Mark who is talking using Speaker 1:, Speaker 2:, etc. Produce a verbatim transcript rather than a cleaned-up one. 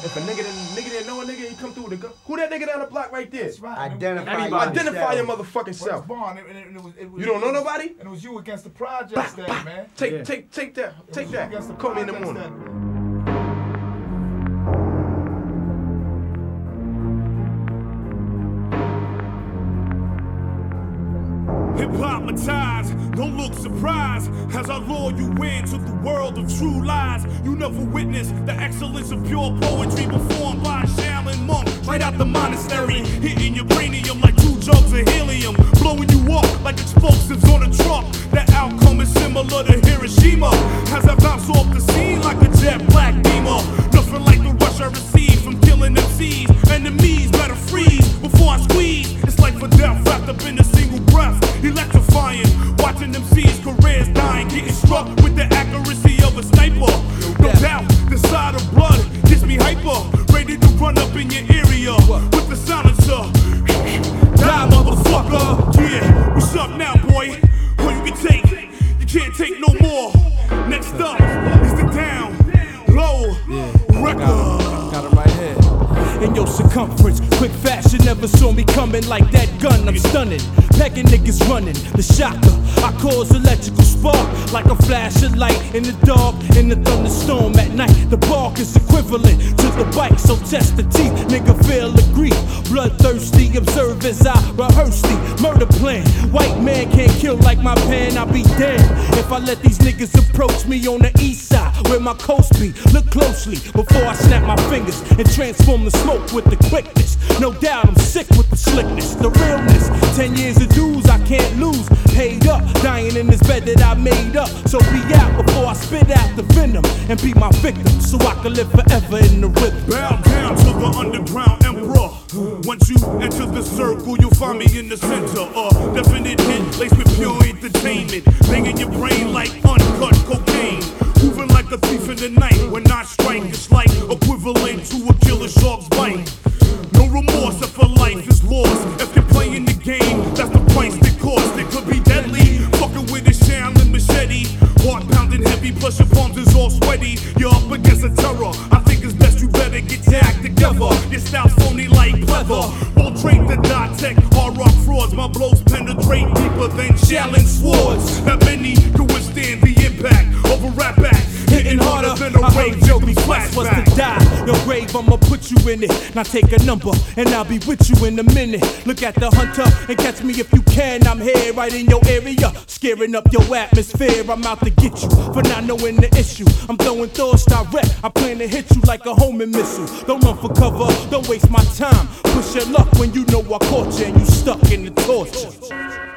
Speaker 1: If a nigga didn't, nigga didn't know a nigga, he come through with a gun. Who that nigga down the block right there?
Speaker 2: That's right.
Speaker 3: Identify
Speaker 1: Everybody. Identify your motherfucking self.
Speaker 2: Bond, and it, it was, it was,
Speaker 1: You don't know nobody?
Speaker 2: And it was you against the projects day, man.
Speaker 1: Take,
Speaker 4: Yeah.
Speaker 1: take, take that.
Speaker 2: It
Speaker 1: Take
Speaker 2: was you against
Speaker 1: that.
Speaker 2: the
Speaker 1: Call me in the
Speaker 2: projects
Speaker 1: morning.
Speaker 2: that day.
Speaker 5: Hypnotized, don't look surprised as I lure you into the world of true lies. You never witnessed the excellence of pure poetry performed by a Shaolin monk right out the monastery, hitting your cranium like two jugs of helium, blowing you up like explosives on a truck. The outcome is similar to Hiroshima as I bounce off the scene like a jet black beamer. Nothing like the rush I received from killing M Cs. Enemies better freeze before I squeeze. It's like for death wrapped up in a single breath. Electrifying, watching them C's careers dying, getting struck with the accuracy of a sniper. No doubt, the side of blood gets me hyper, ready to run up in your area with the silencer. Die, motherfucker. Yeah, what's up now, boy? All you can take, you can't take no more. Next up is the down low record.
Speaker 6: Got it right here. In your circumference, quick fashion never saw me coming like that gun. I'm stunning, packing niggas running. The shocker, I cause electrical spark like a flash of light in the dark, in the thunderstorm at night. The bark is equivalent to the bite, so test the teeth, nigga feel the grief. Bloodthirsty, observe as I rehearse the murder plan. White man can't kill like my pen, I'll be damned if I let these niggas approach me on the east side where my coast be. Look closely before I snap my fingers and transform the smoke with the quickness. No doubt I'm sick with the slickness, the realness. Ten years of dues I can't lose. Paid up, dying in this bed that I made up. So be out before I spit out the venom and be my victim, so I can live forever in the rhythm.
Speaker 5: Bow down to the underground emperor. Once you enter the circle, you'll find me in the center. A definite hit laced with pure entertainment, banging your brain like uncut cocaine. Moving like a thief in the night. When I strike, it's like equivalent to a killer shark's bite. No remorse if a life is lost. If you're playing the game, that's the price it costs. It could be deadly, fucking with a Shaolin machete. Heart pounding heavy, plus your palms is all sweaty. You're up against a terror. I think it's best you better get your act together. Your style's phony like pleather. All trade the dot tech, hard rock frauds. My blows penetrate deeper than Shaolin swords. Not many can withstand the impact of a rap act. Hitting harder than a rage,
Speaker 6: your request was to die. Your grave, I'ma put you in it. Now take a number, and I'll be with you in a minute. Look at the hunter and catch me if you can. I'm here right in your area, scaring up your atmosphere. I'm out to get you for not knowing the issue. I'm throwing thoughts direct. I plan to hit you like a homing missile. Don't run for cover, don't waste my time. Push your luck when you know I caught you and you stuck in the torture.